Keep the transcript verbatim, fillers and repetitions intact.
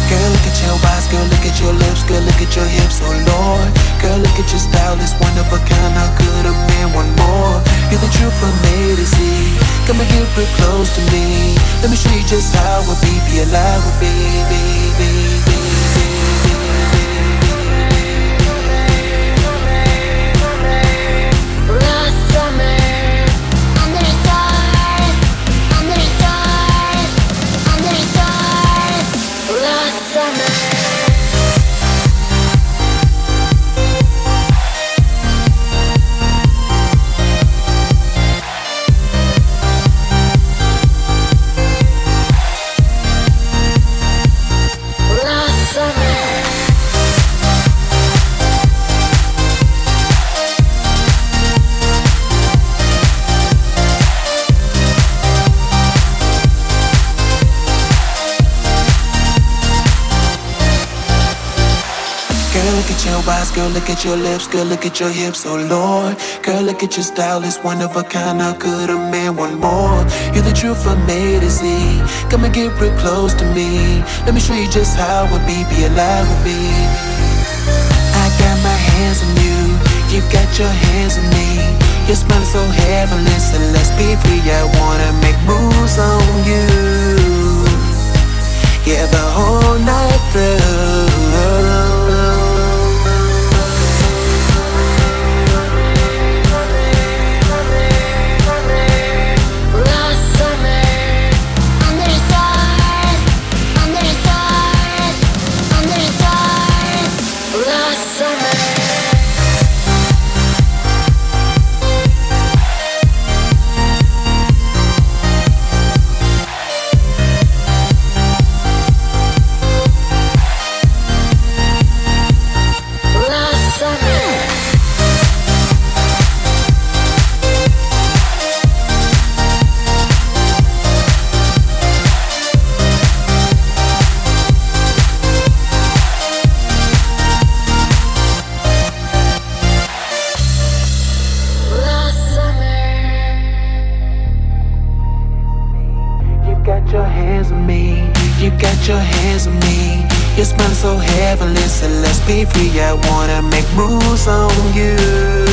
Girl, look at your eyes, girl, look at your lips, girl, look at your hips, oh Lord. Girl, look at your style, it's one of a kind, how could a man want more? You're the truth from A to Z, come and get real close to me. Let me show you just how a B be alive with me, baby. Girl, look at your eyes, girl, look at your lips, girl, look at your hips, oh Lord. Girl, look at your style, it's one of a kind, how could a man want more? You're the truth from A to Z, come and get real close to me. Let me show you just how a B be alive with me. I got my hands on you, you got your hands on me. Your smile is so heavenly, so let's be free. I wanna make moves on you, yeah, the whole night through. Your hands on me, you got your hands on me. Your smile so heavenly, so let's be free. I wanna make moves on you.